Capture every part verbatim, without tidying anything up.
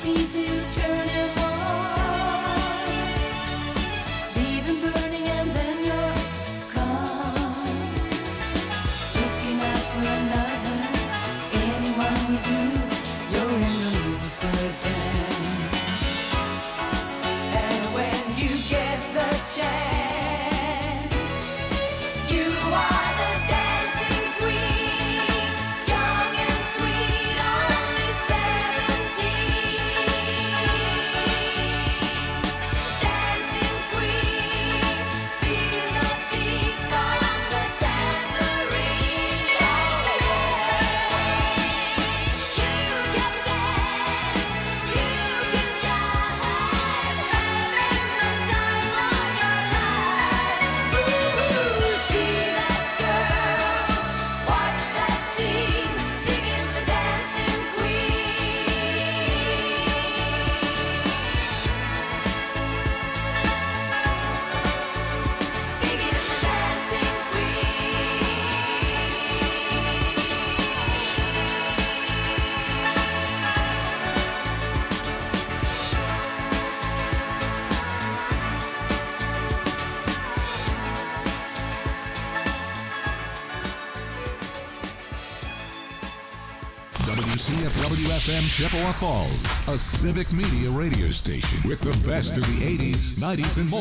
C F W F M Chippewa Falls, a civic media radio station with the best of the eighties, nineties, and more.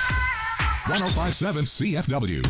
one oh five point seven C F W.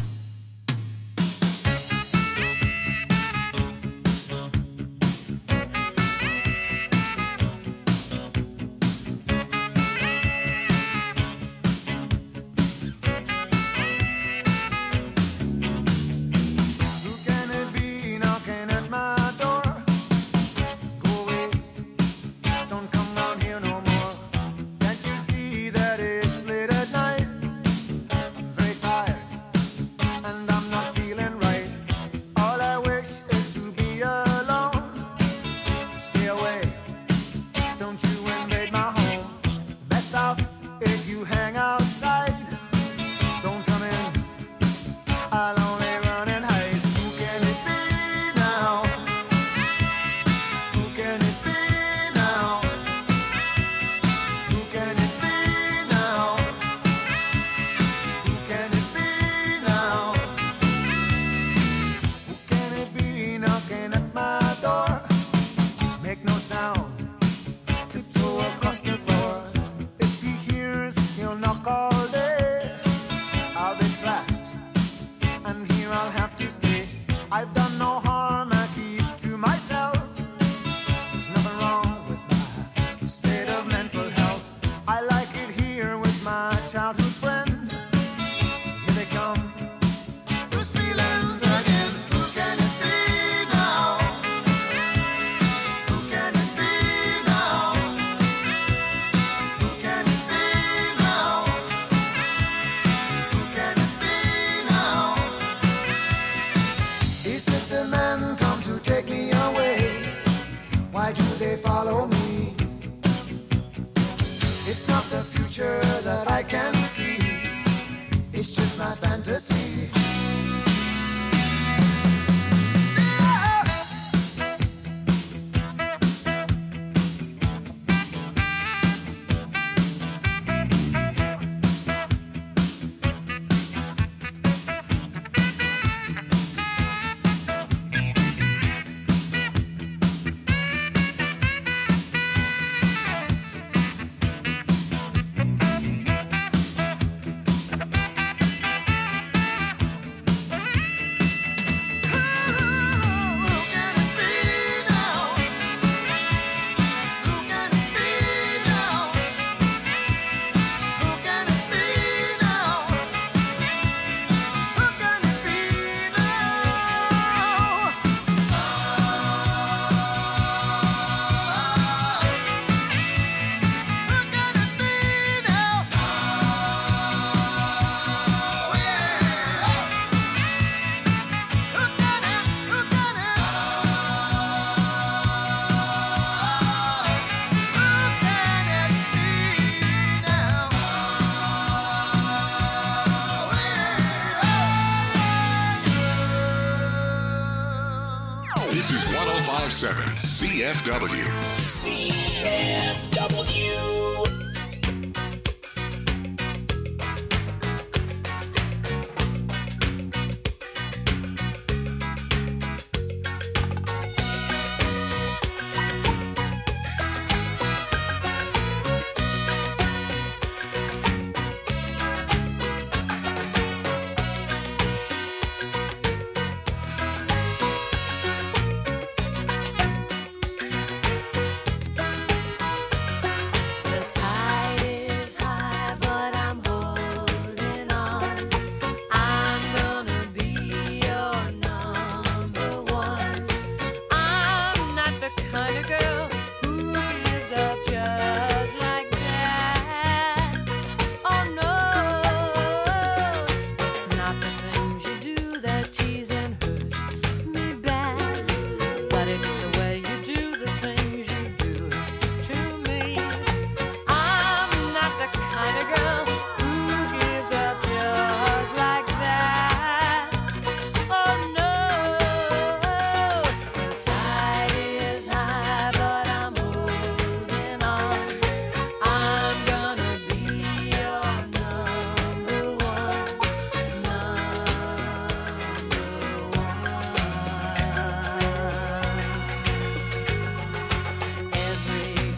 This is one oh five point seven C F W. C F W.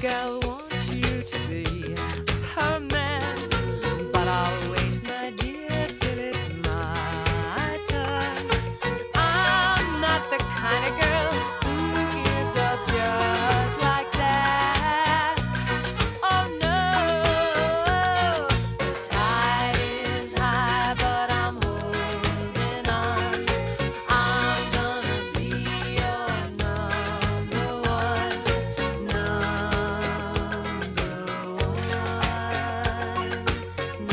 girl wants you to be her man, but I'll wait, my dear, till it's my turn. I'm not the kind of girl who gives up just like that. Oh no, the tide is high, but I'm holding on. I'm gonna be your number one, number one,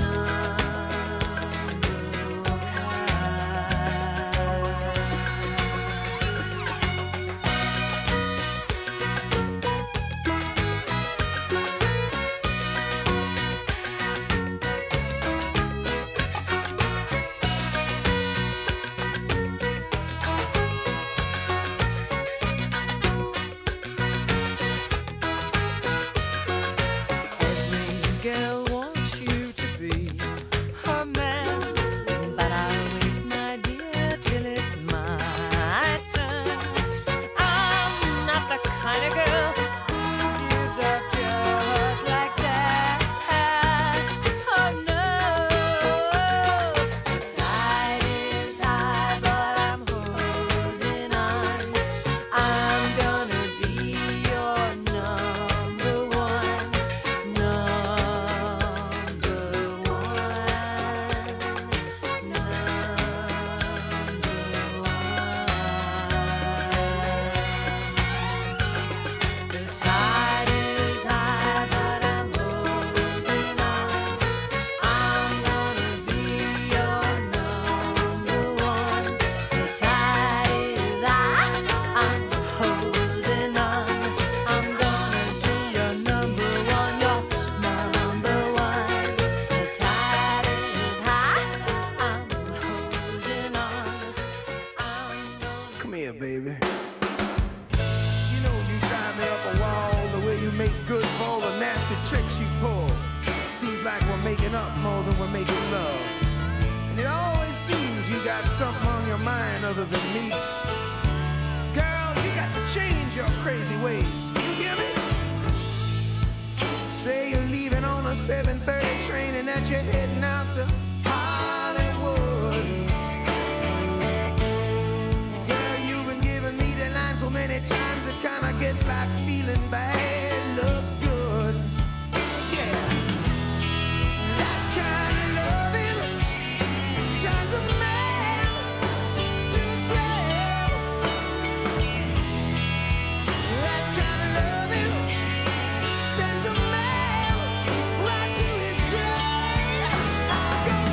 Every girl wants you to be her man, but I'll wait, my dear, till it's my turn. I'm not the kind of girl who gives up just like that. Oh no, the tide is high, but I'm holding on. I'm gonna be your number one, number one, number one. The tide is high, but I'm holding on. I'm gonna be your number one. The tide is high, I'm holding on. I'm gonna be your number one, your number one. The tide is high, I'm holding on. I'm gonna Come here, baby. You know you drive me up a wall the way you make good for all the nasty tricks you pull. Seems like we're making up more than we're making love. And it always seems you got something on your mind other than me. Girl, you got to change your crazy ways. You hear me? Say you're leaving on a seven thirty train and that you're heading out to Hollywood. Girl, you've been giving me the line so many times it kinda gets like feeling bad looks good. Yeah. That kind of loving turns a man to a slave. That kind of loving sends a man right to his grave. I'm gonna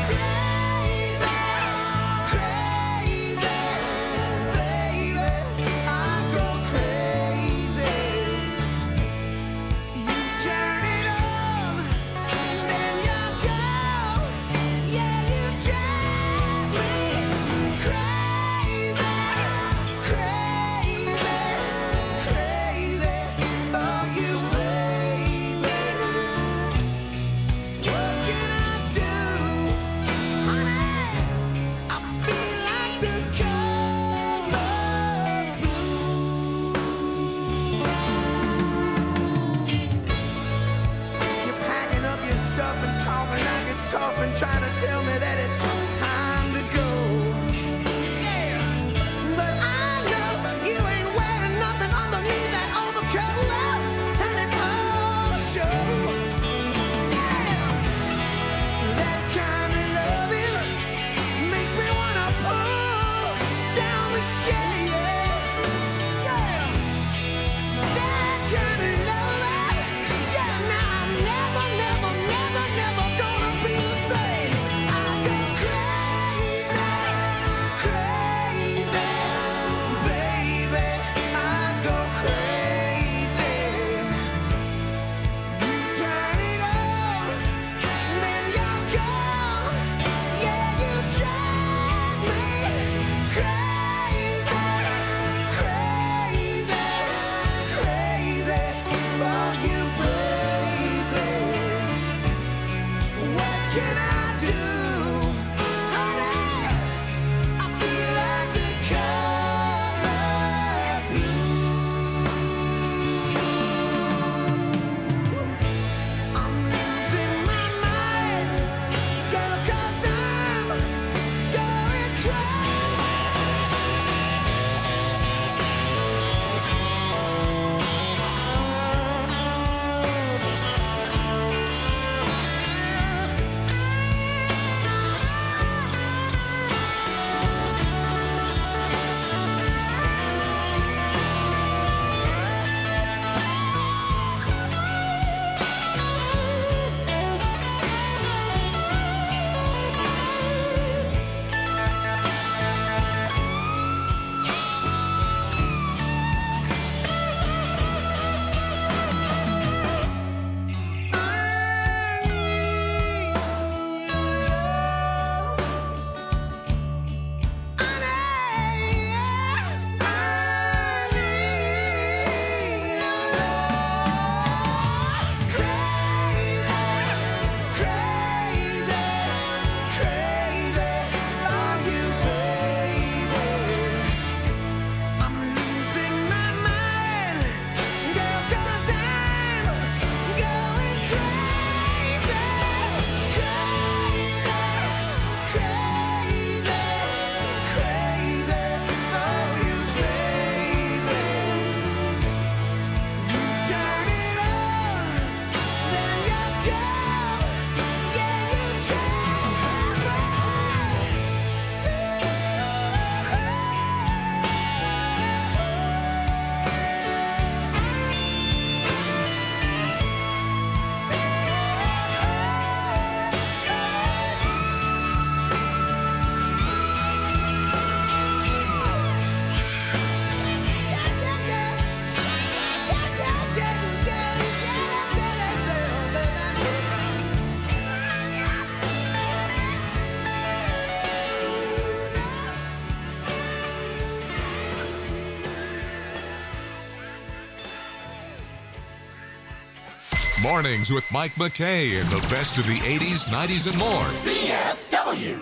Mornings with Mike McKay and the best of the eighties, nineties, and more. C F W.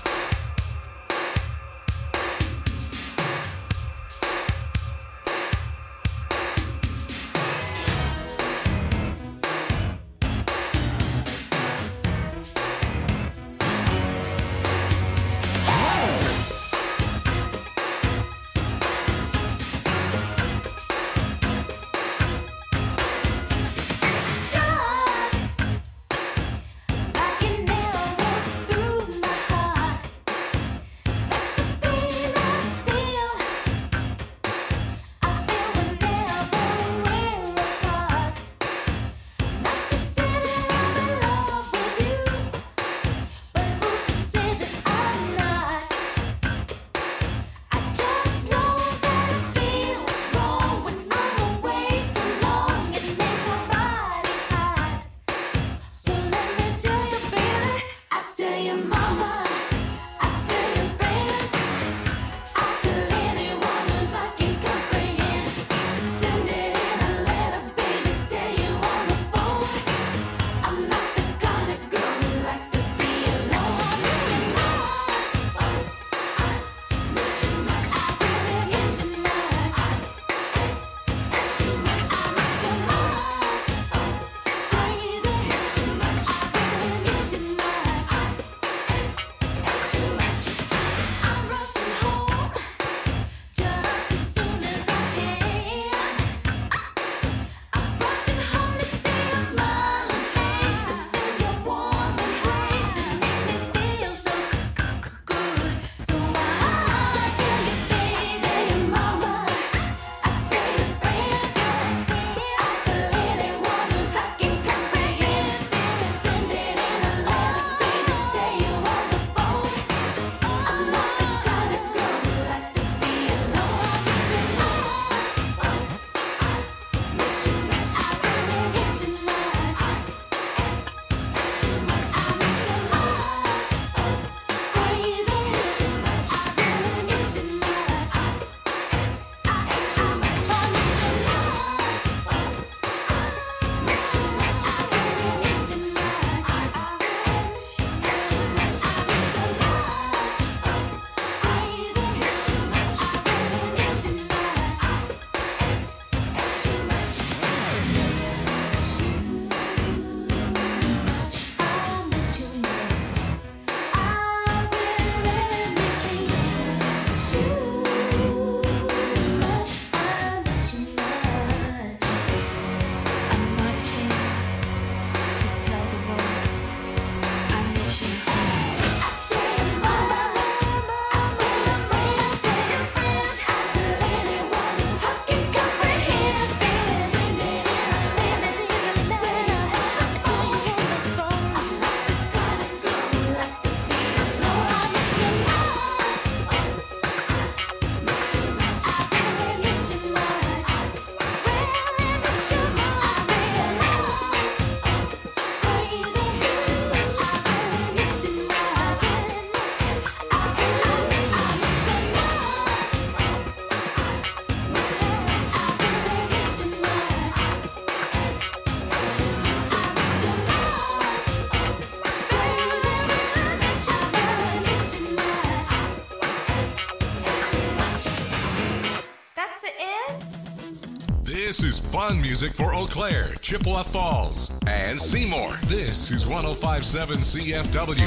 This is fun music for Eau Claire, Chippewa Falls, and Seymour. This is one oh five point seven C F W.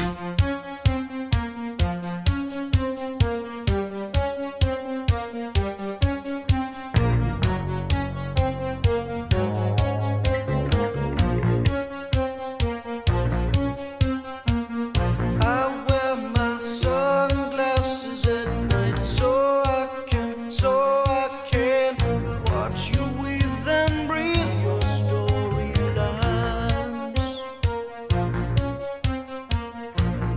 Storyline.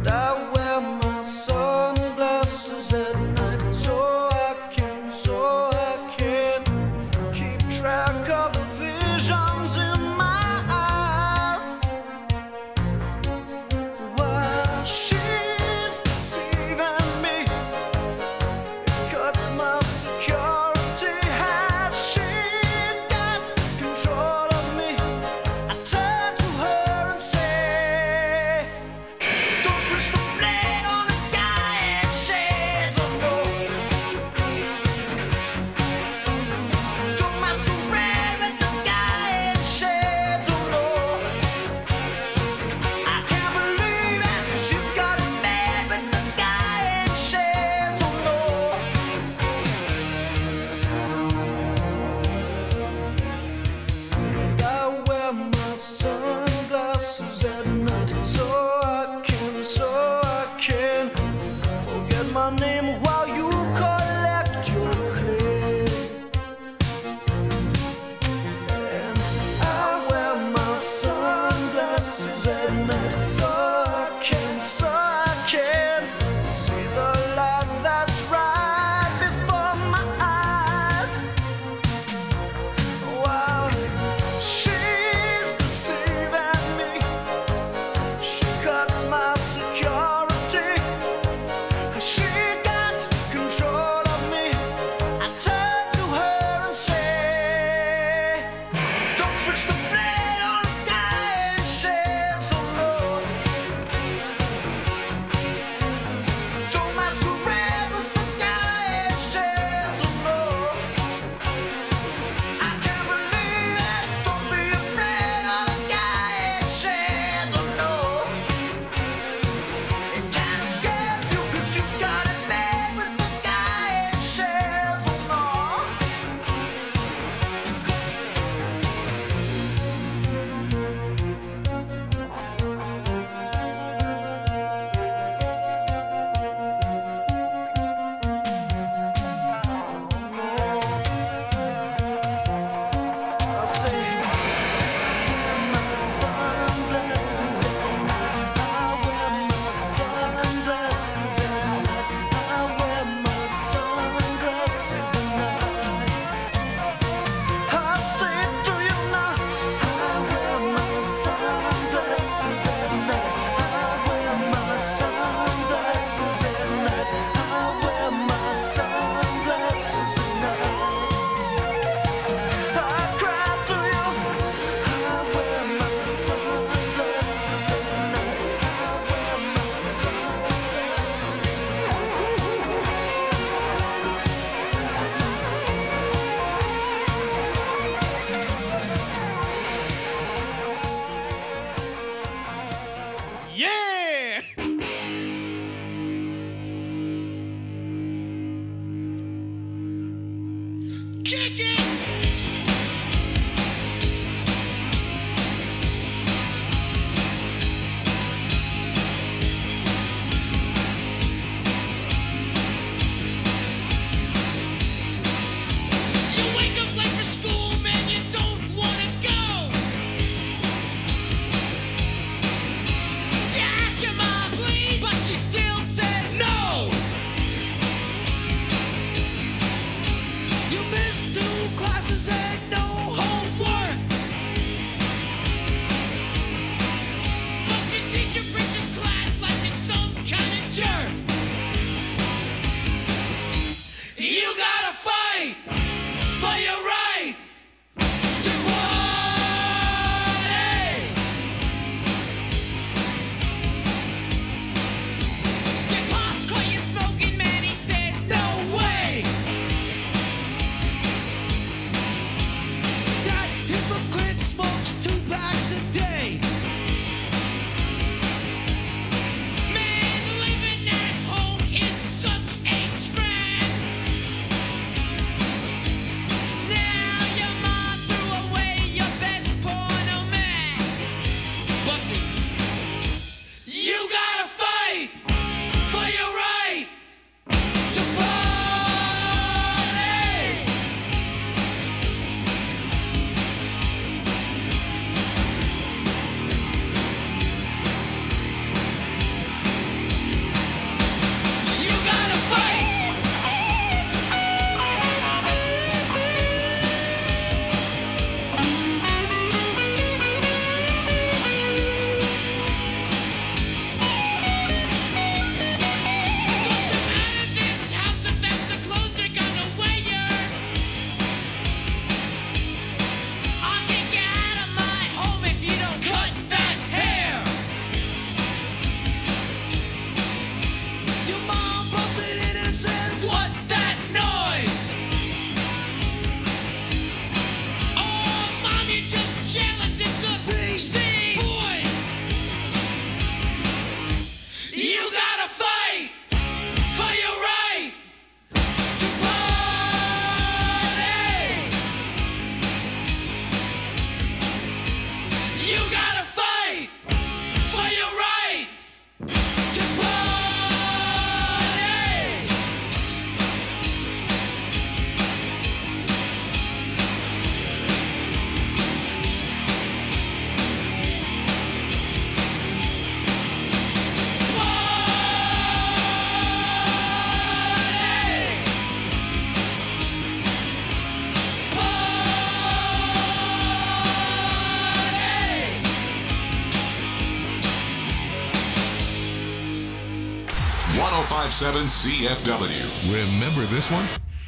five seven C F W. Remember this one?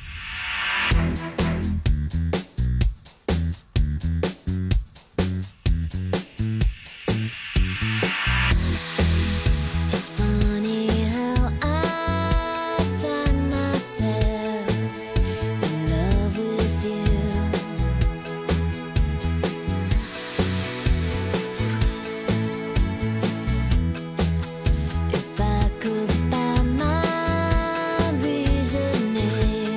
It's funny how I find myself in love with you. If I could buy my reasoning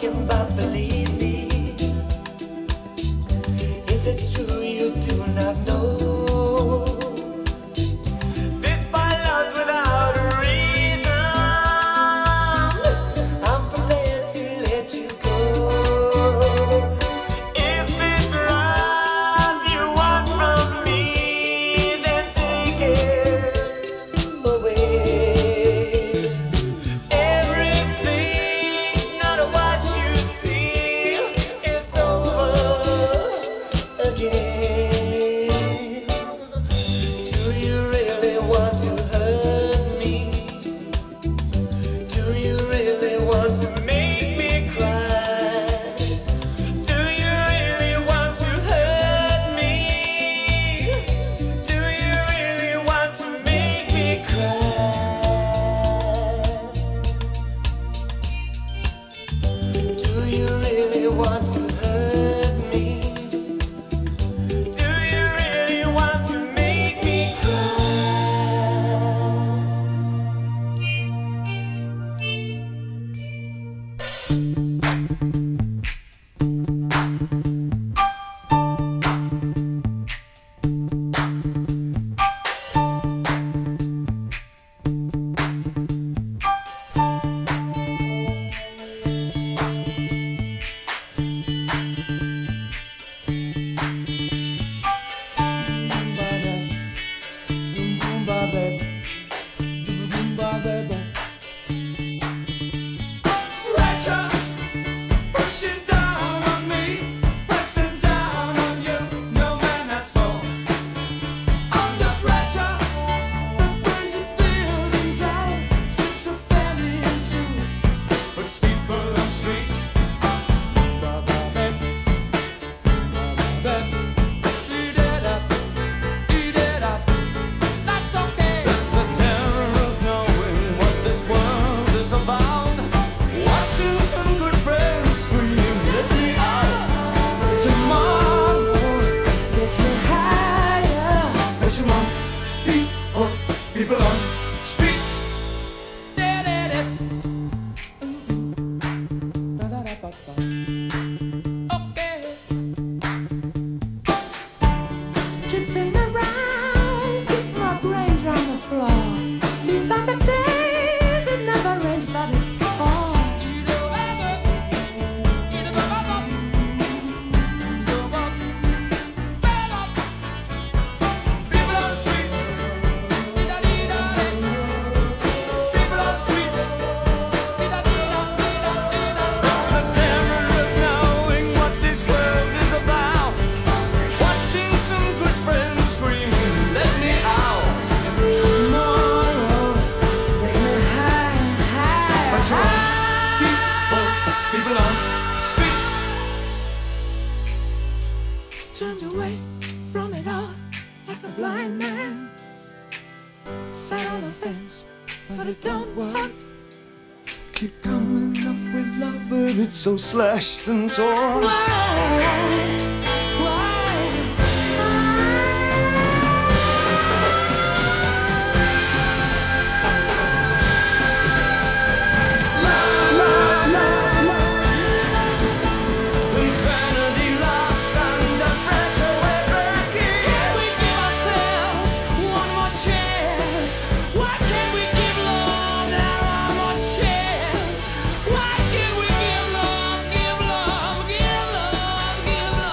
talking about, believe me. If it's true, you do not know. This by love's without a reason. I'm prepared to let you go. If it's love you want from me, then take it away. Everything's not what you see. It's over again. Do you really want to hurt me? Do you really want to make me cry? Do you really want to hurt me? Do you really want to make me cry? Do you really want to hurt me? Do you really want to make me cry? Pressure, pushing down on me, pressing down on you. No man has fallen under pressure. The burns of building down, strips of family in two, puts people on streets. Eat it up, eat it up. That's okay. That's the terror of knowing what this world is about. Watching some good friends scream, let me out. Tomorrow gets me higher. Pressure on people, people on streets. Okay. Chipping around, keep my brains on the floor. These are the days it never rains, but it falls. People on streets. People on streets. It's the terror of knowing what this world is about. Watching some good friends screaming, let me out. Tomorrow gets me high, high, Pressure on high. people, people on streets. Turned away from it all like a blind man. Sat on the fence, but it don't work. Keep coming up with love, but it's so slashed and torn. Why? Why? Insanity loves under pressure, we're breaking. Can we give ourselves one more chance? Why can't we give love that one more chance? Why can't we give love, give love, give love, give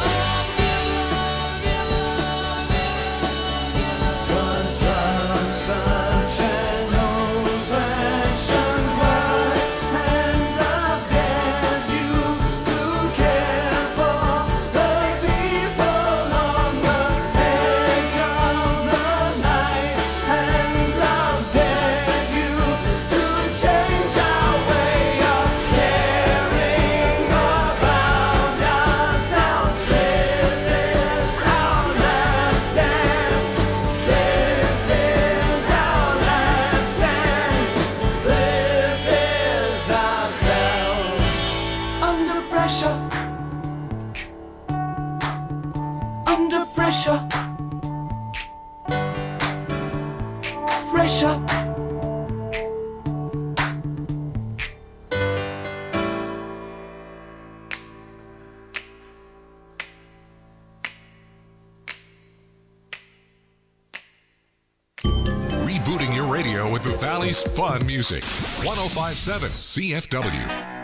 Valley's fun music. one oh five point seven C F W.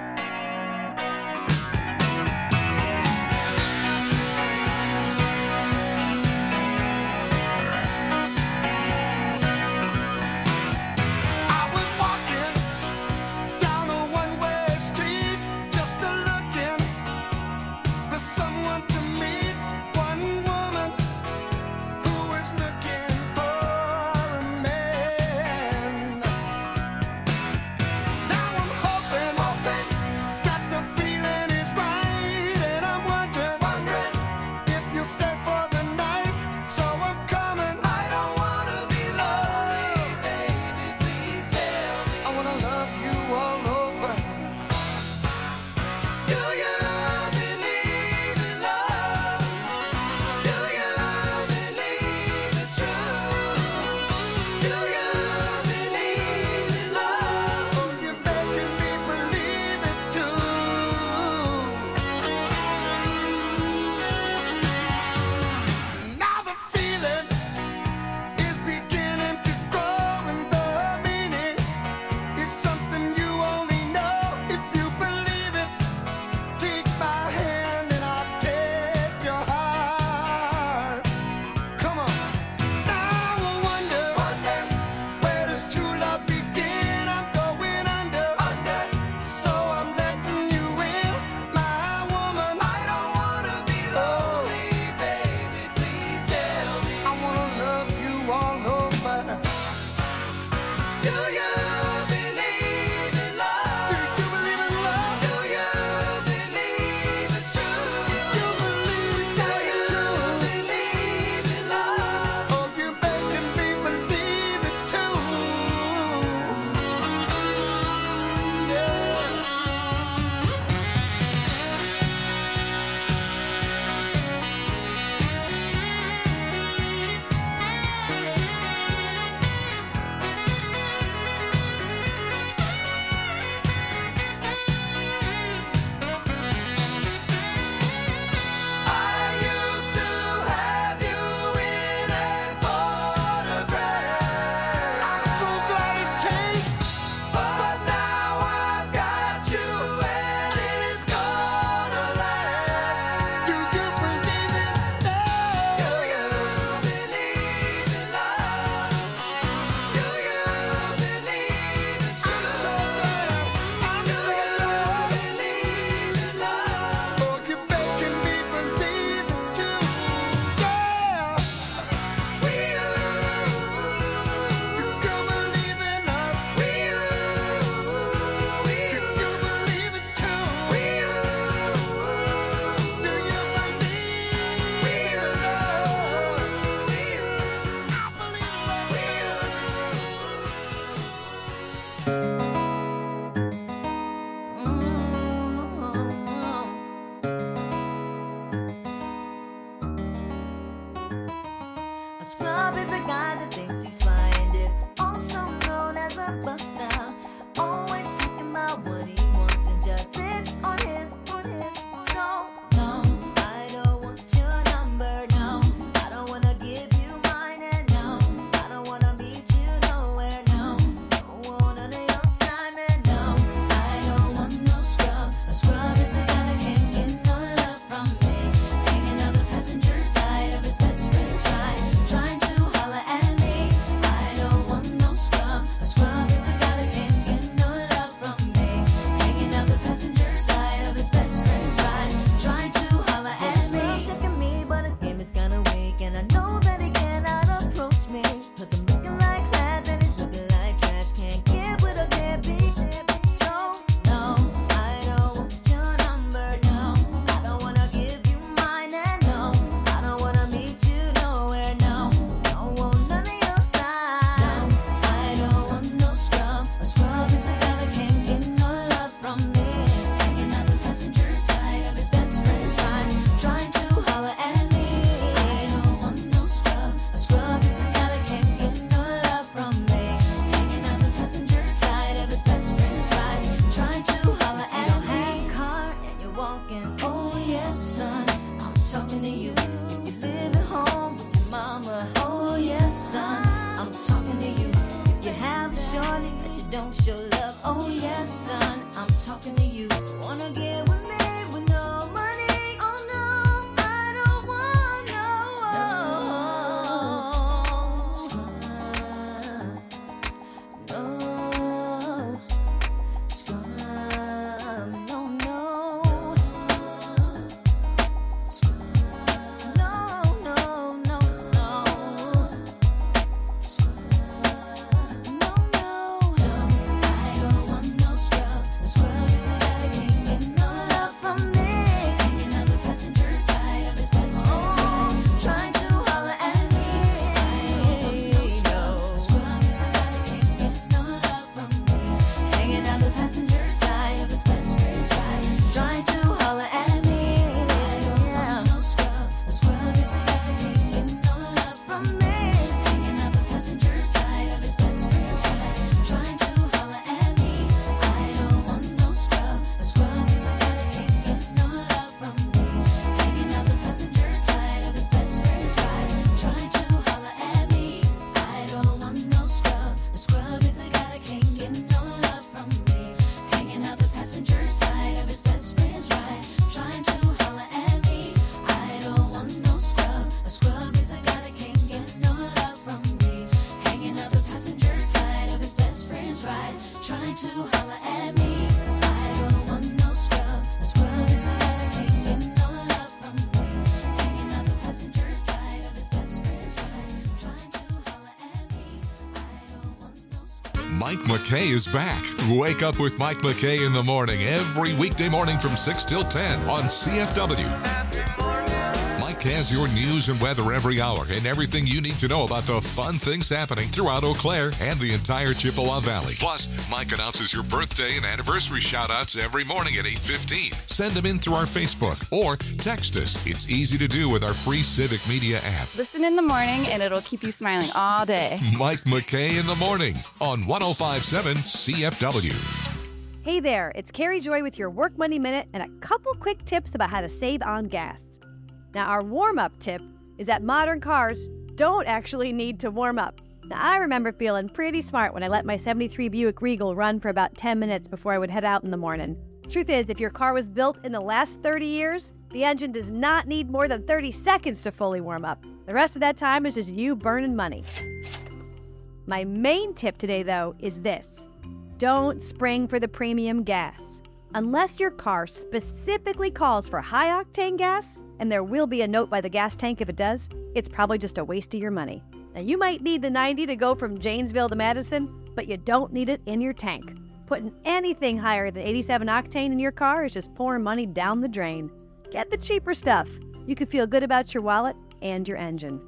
I was walking down a one-way street, just a looking for someone to meet. One woman who was looking for a man. Now I'm hoping, hoping that the feeling is right, and I'm wondering, wondering if you'll stay for the night. So I'm coming. I don't wanna be lonely, baby. Please tell me. I wanna love you all over. Do you believe in love? Do you believe it's true? Do you believe in love? Oh, you're making me believe it too. Now the feeling is beginning to grow, and the meaning is something you only know if you believe it. Take my hand and I'll take your heart. Come on. Now I wonder, wonder where does true love begin? I'm going under, under. So I'm letting you in, my woman. I don't wanna be lonely, baby. Please tell me. I wanna love you all over. Do you believe in love? Do you believe in love? Do you believe it's true? You believe that it's true? Believe in love? Oh, you're making me believe it too. Yeah. I used to have you in a photograph. I'm so glad it's changed, but now I've got you and it's gonna last. Do you believe in love? Do you believe in love? Do you believe it's true? I'm so glad, I'm so glad. Believe in love. Oh, you're making me believe it too. Yeah. We do you believe in love? We do you believe it too? We do you believe in love? We I believe in love. A scrub is a guy that thinks he's fine, is also known as a buster. Always talking about what he wants and just sits on his, on his. So, no, I don't want your number, no. I don't wanna give you mine, and no, I don't wanna meet you nowhere, no. Don't want none of your time, and no, I don't want no scrub. A scrub is a guy that can't get no love from me. Hanging out the passenger side of his best friend's ride, trying to holler at me. gon' show love. Oh yes, son, I'm talking to you. Wanna get with me with no money? Oh no, I don't want no scrub. No scrub. No, no. No, no, no, no. No, no. I don't want no scrub. The scrub is a guy that can't get no love from me. Hanging out the passenger side of his best friend's ride, trying to holler at me. I don't want no scrub. The scrub is a guy that can't get no love from me. Hanging out the passenger side of his best friend's ride, trying to holler at me. I don't want no scrub. The scrub is a guy that can't get no love from me. Hanging out the passenger side of his best friend's ride, trying to holler at me. I don't want no scrub. The scrub is a guy that can't get no love from me. Hanging out the passenger side of his best friend's ride, trying to holler at me. I don't want no scrub. The scrub is a guy that can't get no love from me. Hanging out the passenger side of his best friend's ride, trying to holler at me. I don't want no scrub. A scrub is a guy that can't get no love from me. Hanging out the passenger side of his best friend's ride, trying to holler at me. I don't want no scrub. A scrub is a guy that can't get no love from me. Hanging out the passenger side of his best friend's ride, trying to holler at me. I don't want no scrub. Mike McKay is back. Wake up with Mike McKay in the morning every weekday morning from six till ten on C F W. Mike has your news and weather every hour and everything you need to know about the fun things happening throughout Eau Claire and the entire Chippewa Valley. Plus, Mike announces your birthday and anniversary shout-outs every morning at eight fifteen. Send them in through our Facebook or text us. It's easy to do with our free Civic Media app. Listen in the morning and it'll keep you smiling all day. Mike McKay in the morning on one oh five point seven C F W. Hey there, it's Carrie Joy with your Work Money Minute and a couple quick tips about how to save on gas. Now, our warm-up tip is that modern cars don't actually need to warm up. Now, I remember feeling pretty smart when I let my seventy-three Buick Regal run for about ten minutes before I would head out in the morning. Truth is, if your car was built in the last thirty years, the engine does not need more than thirty seconds to fully warm up. The rest of that time is just you burning money. My main tip today, though, is this. Don't spring for the premium gas. Unless your car specifically calls for high-octane gas, and there will be a note by the gas tank if it does, it's probably just a waste of your money. Now, you might need the ninety to go from Janesville to Madison, but you don't need it in your tank. Putting anything higher than eighty-seven octane in your car is just pouring money down the drain. Get the cheaper stuff. You can feel good about your wallet and your engine.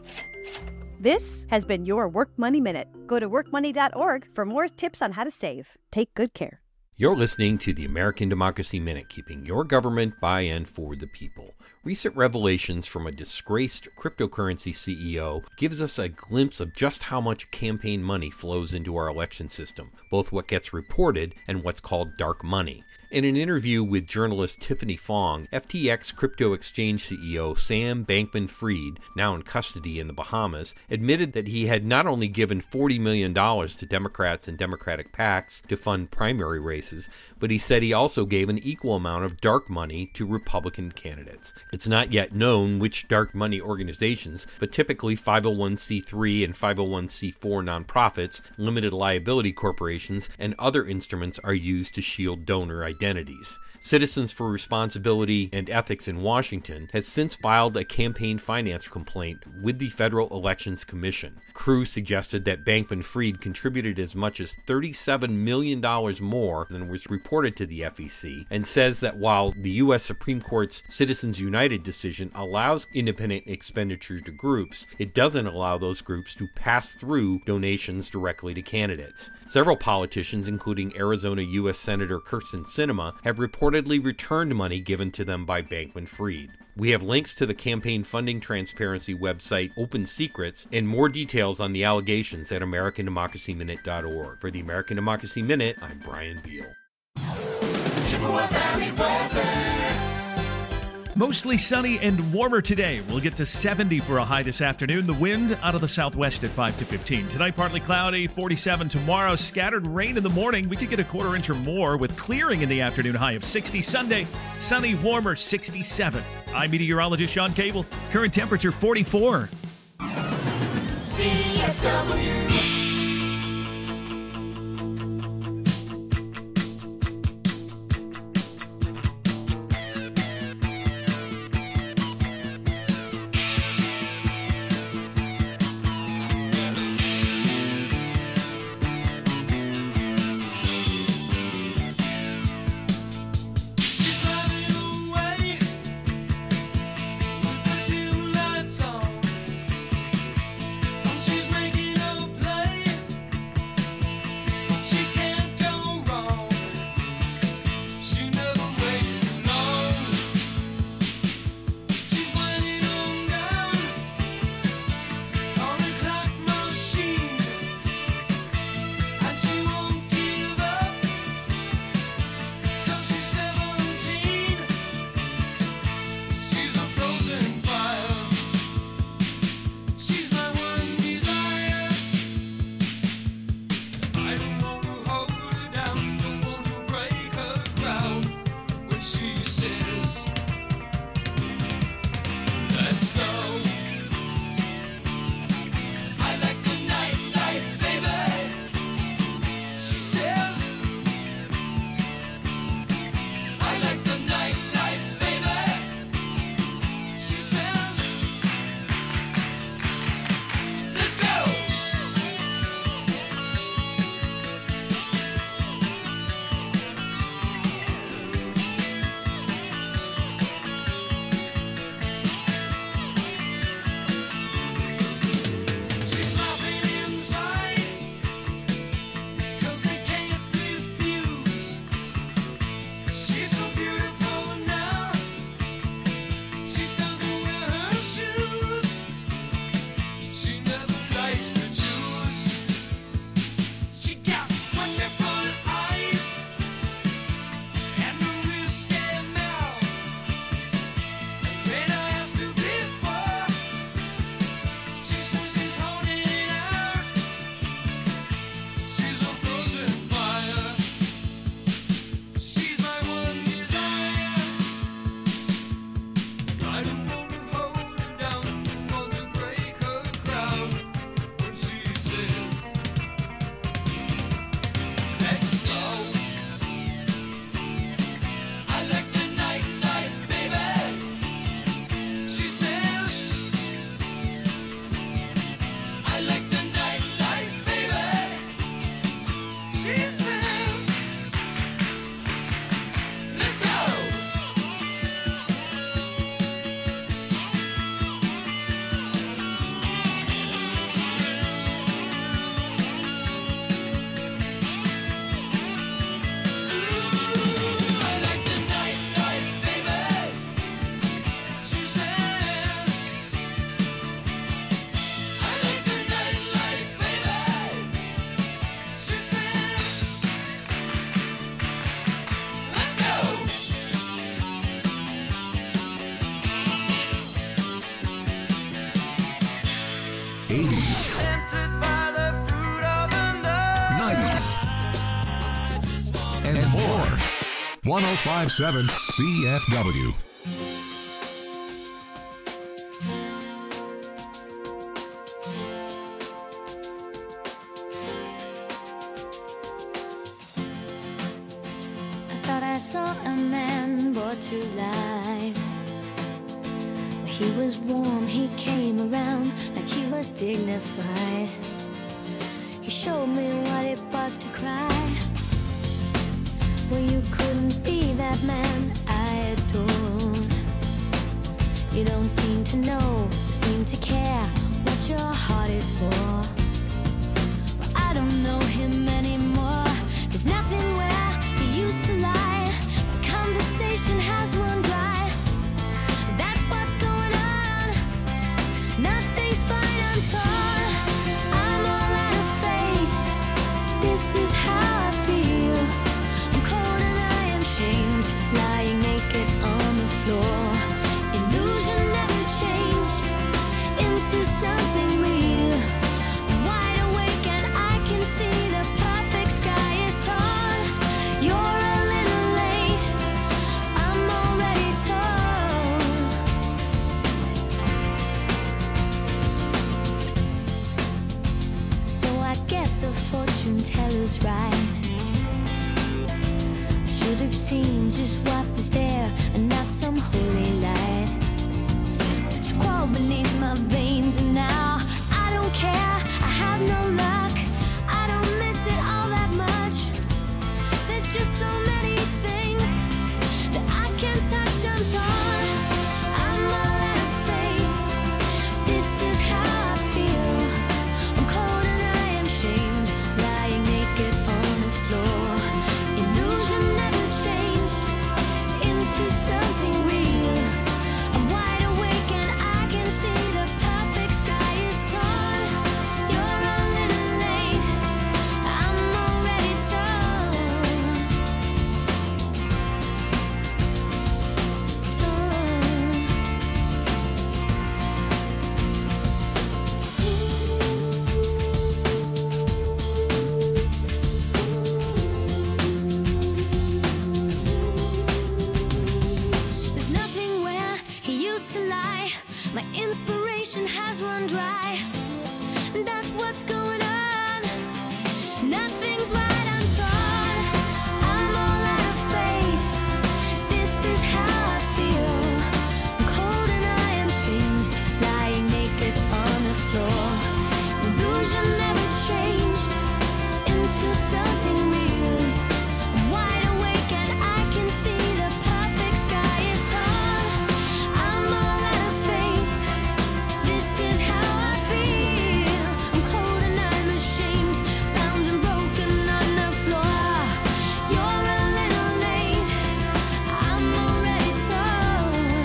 This has been your Work Money Minute. Go to work money dot org for more tips on how to save. Take good care. You're listening to the American Democracy Minute, keeping your government by and for the people. Recent revelations from a disgraced cryptocurrency C E O gives us a glimpse of just how much campaign money flows into our election system, both what gets reported and what's called dark money. In an interview with journalist Tiffany Fong, F T X crypto exchange C E O Sam Bankman-Fried, now in custody in the Bahamas, admitted that he had not only given forty million dollars to Democrats and Democratic PACs to fund primary races, but he said he also gave an equal amount of dark money to Republican candidates. It's not yet known which dark money organizations, but typically five oh one c three and five oh one c four nonprofits, limited liability corporations, and other instruments are used to shield donor identities. Identities. Citizens for Responsibility and Ethics in Washington has since filed a campaign finance complaint with the Federal Elections Commission. Crew suggested that Bankman-Fried contributed as much as thirty-seven million dollars more than was reported to the F E C, and says that while the U S Supreme Court's Citizens United decision allows independent expenditure to groups, it doesn't allow those groups to pass through donations directly to candidates. Several politicians, including Arizona U S Senator Kyrsten Sinema, have reportedly returned money given to them by Bankman-Fried. We have links to the campaign funding transparency website Open Secrets and more details on the allegations at American Democracy Minute dot org. For the American Democracy Minute, I'm Brian Beal. Chippewa Valley weather. Mostly sunny and warmer today. We'll get to seventy for a high this afternoon. The wind out of the southwest at five to fifteen. Tonight, partly cloudy, forty-seven tomorrow. Scattered rain in the morning. We could get a quarter inch or more with clearing in the afternoon, high of sixty. Sunday, sunny, warmer, sixty-seven. I'm meteorologist Sean Cable. Current temperature forty-four. C F W. eighties, nineties, and more. one oh five point seven C F W. I thought I saw a man brought to life. He was warm, he came around like he was dignified. He showed me what it was to cry. Well, you couldn't be that man I adored. You don't seem to know, you seem to care what your heart is for. Well, I don't know him anymore. There's nothing where he used to lie. My conversation has run dry. That's what's going on. Nothing's fine, I'm torn. I'm all out of faith. This is how I feel. I'm cold and I am shamed, lying naked on the floor. My inspiration has run dry. That's what's going on. Nothing's right, I'm torn. I'm all out of faith. This is how I feel. I'm cold and I am shamed, lying naked on the floor. Illusion never changed into something real. I'm wide awake and I can see the perfect sky is torn. I'm all out of faith. This is how I feel. I'm cold and I'm ashamed, bound and broken on the floor. You're a little late. I'm already torn.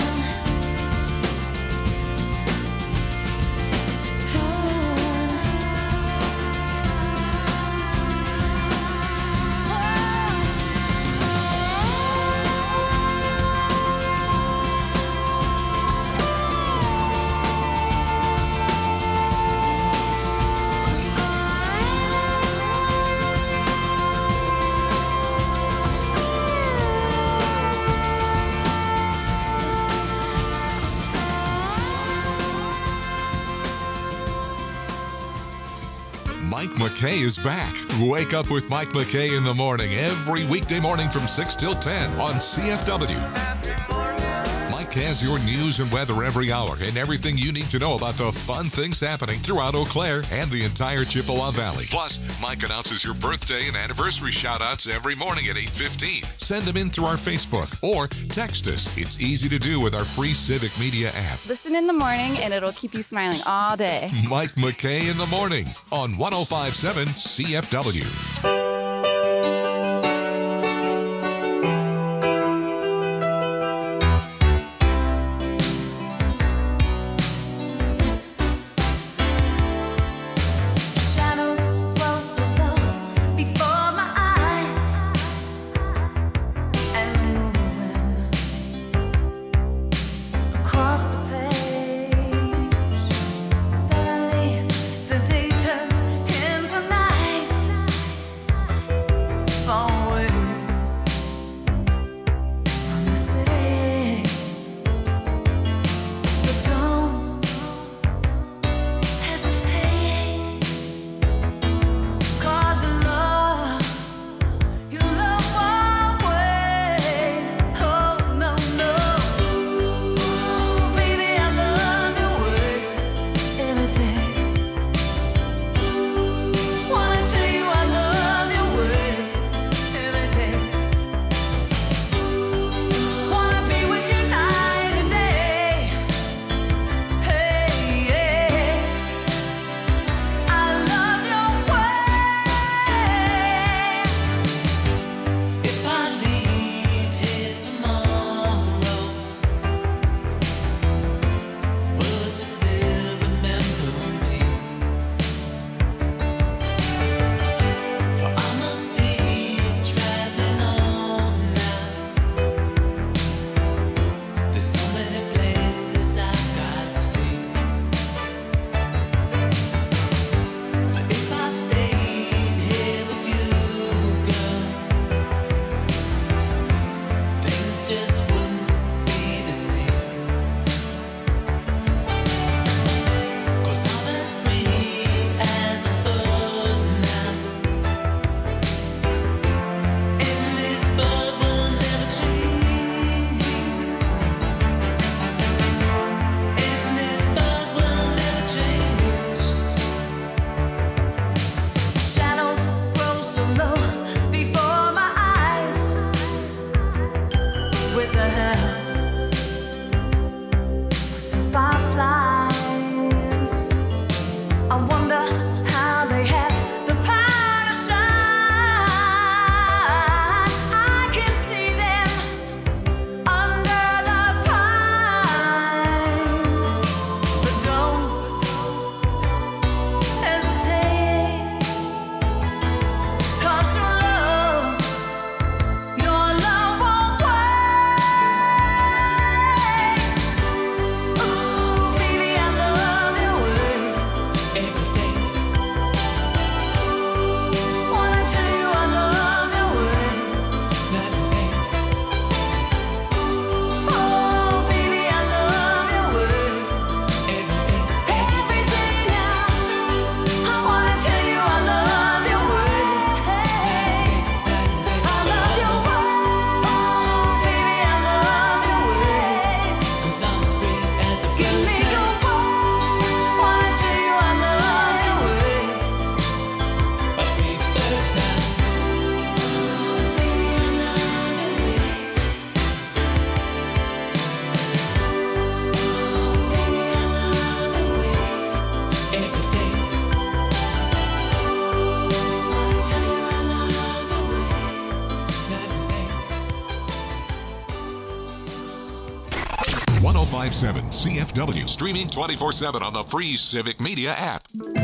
Mike McKay is back. Wake up with Mike McKay in the morning every weekday morning from six till ten on C F W. Mike has your news and weather every hour and everything you need to know about the fun things happening throughout Eau Claire and the entire Chippewa Valley. Plus, Mike announces your birthday and anniversary shout-outs every morning at eight fifteen. Send them in through our Facebook or text us. It's easy to do with our free Civic Media app. Listen in the morning and it'll keep you smiling all day. Mike McKay in the morning on one oh five point seven C F W. Shadows flow so low before my eyes and moving across the page. Suddenly, the day turns into night. one oh five point seven C F W. Streaming twenty-four seven on the free Civic Media app.